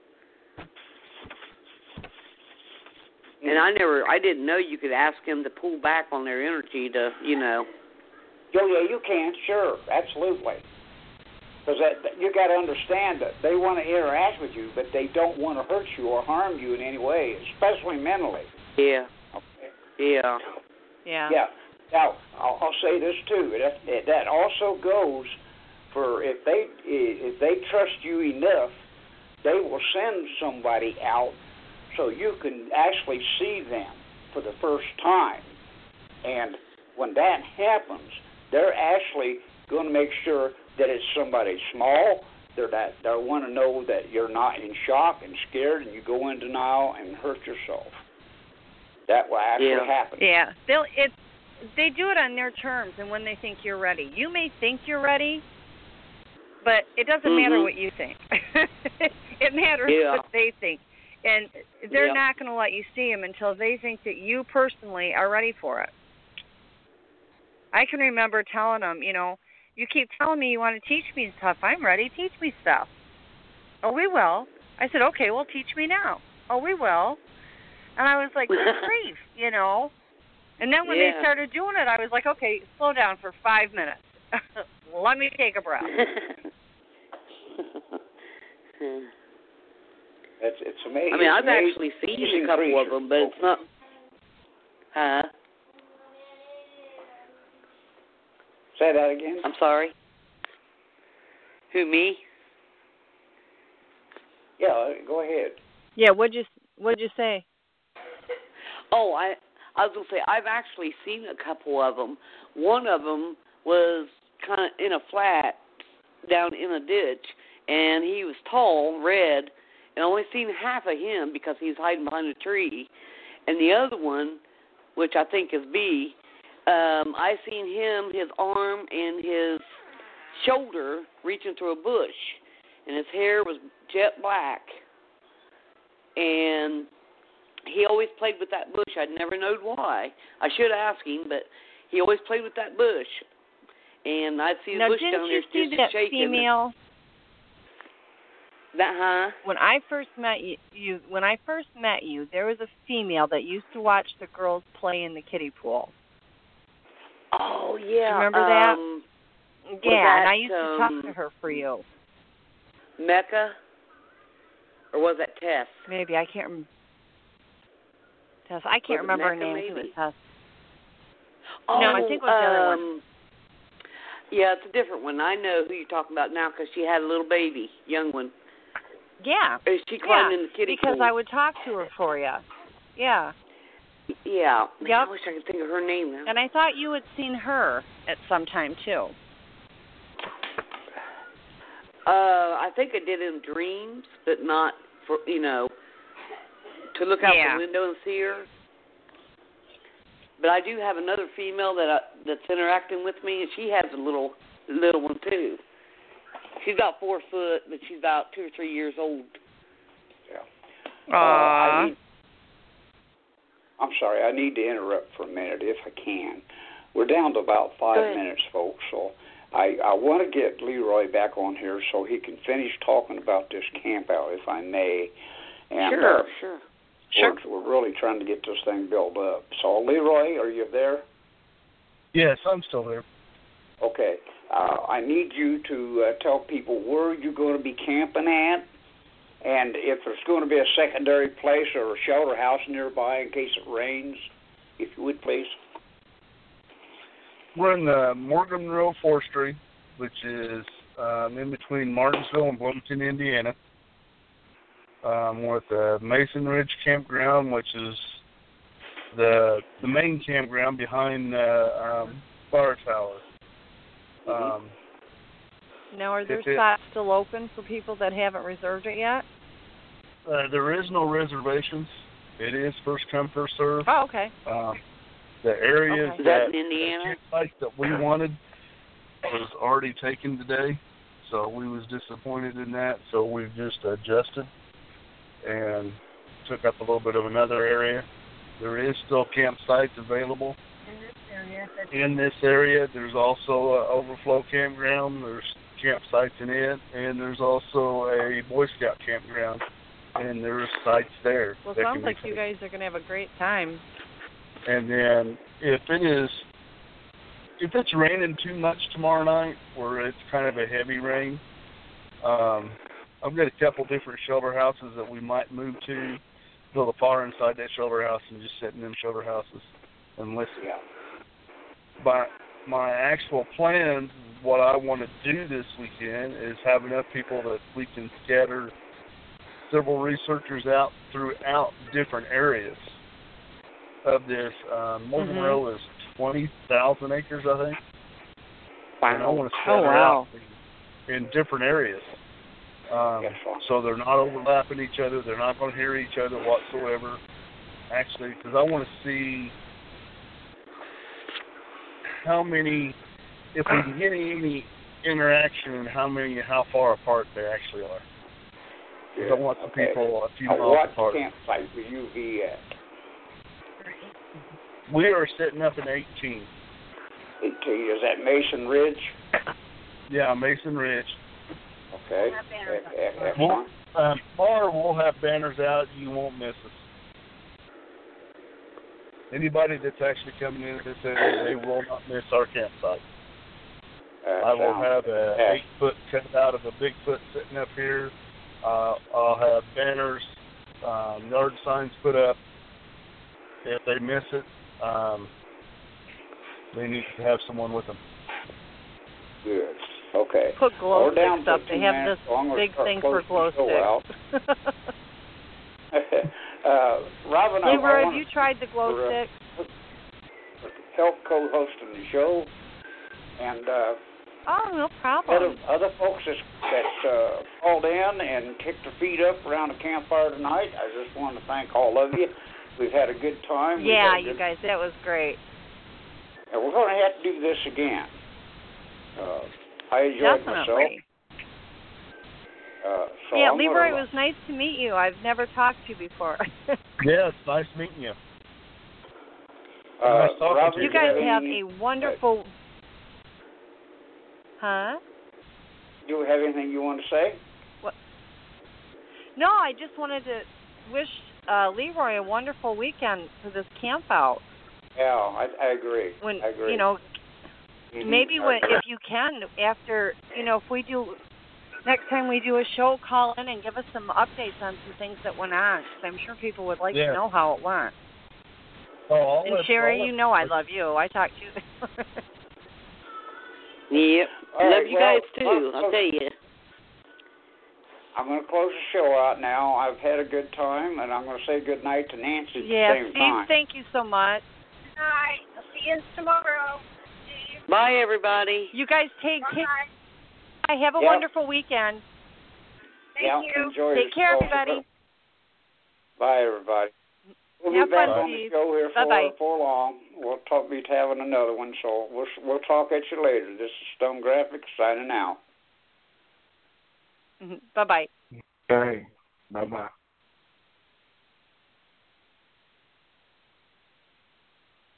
And I never, I didn't know you could ask him to pull back on their energy to, you know. Oh, yeah, you can, sure, absolutely. Because you got to understand that they want to interact with you, but they don't want to hurt you or harm you in any way, especially mentally. Yeah. Okay. Yeah. yeah. Yeah. Now, I'll, I'll say this too. That, that also goes for if they if they trust you enough, they will send somebody out so you can actually see them for the first time. And when that happens, they're actually going to make sure that it's somebody small. They're that they want to know that you're not in shock and scared, and you go in denial and hurt yourself. That will actually yeah. happen. Yeah, they'll it. They do it on their terms and when they think you're ready. You may think you're ready, but it doesn't mm-hmm. matter what you think. It matters yeah. what they think, and they're yeah. not going to let you see them until they think that you personally are ready for it. I can remember telling them, you know, you keep telling me you want to teach me stuff. I'm ready. Teach me stuff. Oh, we will. I said, okay, well, teach me now. Oh, we will. And I was like, good grief, you know. And then when yeah. they started doing it, I was like, okay, slow down for five minutes. Let me take a breath. It's, it's amazing. I mean, I've amazing, actually seen a couple creature. of them, but it's not. Huh? Say that again. I'm sorry. Who, me? Yeah, go ahead. Yeah, what'd you what'd you say? Oh, I I was gonna say I've actually seen a couple of them. One of them was kind of in a flat down in a ditch, and he was tall, red, and I only seen half of him because he was hiding behind a tree. And the other one, which I think is B, um, I seen him, his arm and his shoulder reaching through a bush, and his hair was jet black. And he always played with that bush. I'd never known why. I should ask him, but he always played with that bush. And I'd see the now, bush didn't down you there see just that shaking. female? That, huh? When I first met you, you, when I first met you, there was a female that used to watch the girls play in the kiddie pool. Oh, yeah. Do you remember that? Um, yeah, that, and I used um, to talk to her for you. Mecca? Or was that Tess? Maybe I can't remember. Tess, I can't Was it remember her Mecca, name. maybe? It was Tess. Oh, no, I think it was the other one. um, yeah, it's a different one. I know who you're talking about now because she had a little baby, young one. Yeah. Or she climbed yeah, in the kiddie because pool. I would talk to her for you. Yeah. Yeah. Man, Yep. I wish I could think of her name now. And I thought you had seen her at some time, too. Uh, I think I did in dreams, but not for, you know, to look out Yeah. the window and see her. But I do have another female that I, that's interacting with me, and she has a little little one too. She's about four foot, but she's about two or three years old. Yeah. Uh, I need, I'm sorry, I need to interrupt for a minute if I can. We're down to about five minutes, folks, so I, I want to get Leroy back on here so he can finish talking about this camp out, if I may. And, sure, uh, sure. Sure. We're, we're really trying to get this thing built up. So, Leroy, are you there? Yes, I'm still there. Okay. Uh, I need you to uh, tell people where you're going to be camping at, and if there's going to be a secondary place or a shelter house nearby in case it rains, if you would, please. We're in the Morgan Monroe Forestry, which is um, in between Martinsville and Bloomington, Indiana. Um, we're at the Mason Ridge Campground, which is the the main campground behind the um, fire tower. Um, Now, are there If it- spots still open for people that haven't reserved it yet? uh, there is no reservations. It is first come, first serve. Oh, okay. Um, the areas Okay. Is that that in Indiana? the campsite that we wanted was already taken today, so we was disappointed in that. So we've just adjusted and took up a little bit of another area. There is still campsites available In this area. in this area. There's also an overflow campground. There's campsites in it, and there's also a Boy Scout campground, and there's sites there. Well, it that sounds can be like you taken. guys are going to have a great time. And then if it is, if it's raining too much tomorrow night, or it's kind of a heavy rain, um, I've got a couple different shelter houses that we might move to, build a fire inside that shelter house and just sit in them shelter houses and listen. Yeah. But my actual plans, what I want to do this weekend is have enough people that we can scatter several researchers out throughout different areas of this. Um, Morgan Mhm. Row is twenty thousand acres, I think. And I want to scatter Oh, wow. out in, in different areas. Um, Yes, sir. so they're not overlapping each other. They're not going to hear each other whatsoever. Actually, because I want to see how many, if we can get any interaction, and how many, how far apart they actually are. Because I want the Okay. people a few Now, miles what apart. campsite will you be at? We are sitting up in eighteen. eighteen. Is that Mason Ridge? Yeah, Mason Ridge. Okay. Have banners up. Ex- ex- Well, Excellent. um, tomorrow we'll have banners out. You won't miss us. Anybody that's actually coming in this area, they will not miss our campsite. Uh, I will sounds have a fantastic. eight foot cut out of a Bigfoot sitting up here. Uh, I'll have banners, um, yard signs put up. If they miss it, um, they need to have someone with them. Good. Okay. Put glow We're down sticks up. to They two have minutes. this So I'm gonna big start thing for closing glow the show sticks. uh, Robin, I, I Leroy, have want you tried the glow for, uh, sticks? help co-hosting the show, and uh, Oh, no other, problem. other folks that, that uh, called in and kicked their feet up around the campfire tonight. I just want to thank all of you. We've had a good time. We've Yeah, had a you good, guys, that was great. and we're going to have to do this again. Uh, I enjoyed myself. Definitely. Uh, so Yeah, I'm Leroy, it gonna, was nice to meet you. I've never talked to you before. Yeah, it's nice meeting you. uh, nice talking Robin, to You guys do have any- a wonderful... Huh? Do you have anything you want to say? No, I just wanted to wish uh, Leroy a wonderful weekend for this camp out. Yeah, I, I agree. When I agree. you know, Mhm, maybe I when agree. if you can, after you know, if we do next time we do a show, call in and give us some updates on some things that went on. Because I'm sure people would like Yeah. to know how it went. Oh, I'll And let- Sherry, I'll let- you know I love you. I talk to you. Yep. All Love right, you well, guys too. well, I'll tell you. I'm going to close the show out now. I've had a good time, and I'm going to say good night to Nancy at Yeah, the same Steve, time. thank you so much. Good night. I'll see you tomorrow. Bye, everybody. You guys take take. Bye. Have a Yep. wonderful weekend. Thank yeah, you. enjoy Take care, yourself. everybody. Bye, everybody. We'll Have be back fun, on the Steve. show here for, Bye-bye. for long. We'll talk, be having another one, so we'll, we'll talk at you later. This is Stone Graphics signing out. Bye bye. Okay. Bye bye.